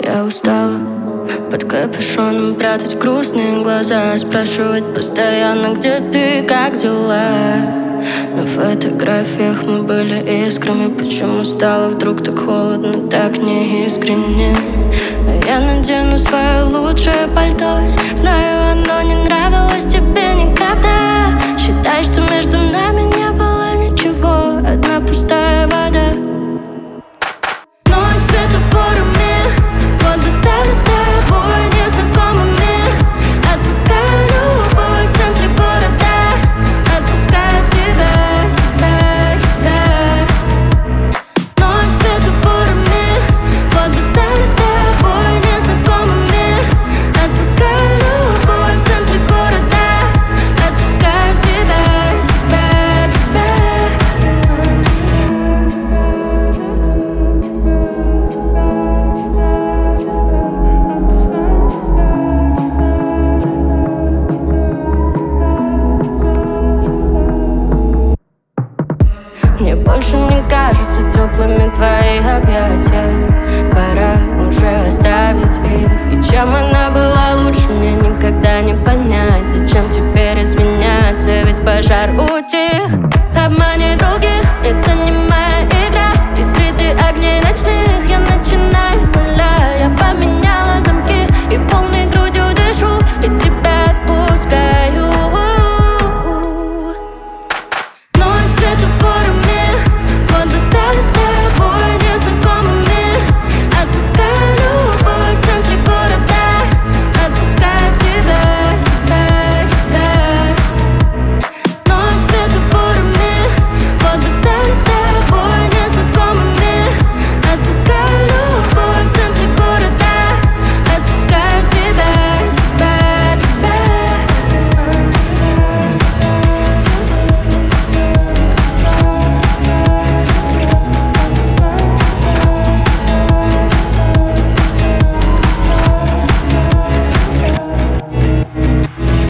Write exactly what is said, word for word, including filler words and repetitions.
Я устала под капюшоном прятать грустные глаза, спрашивать постоянно, где ты, как дела. На фотографиях мы были искрами. Почему стало вдруг так холодно, так неискренне? А я надену свое лучшее пальто. Знаю, оно не нравилось тебе никогда. Считай, что между нами не было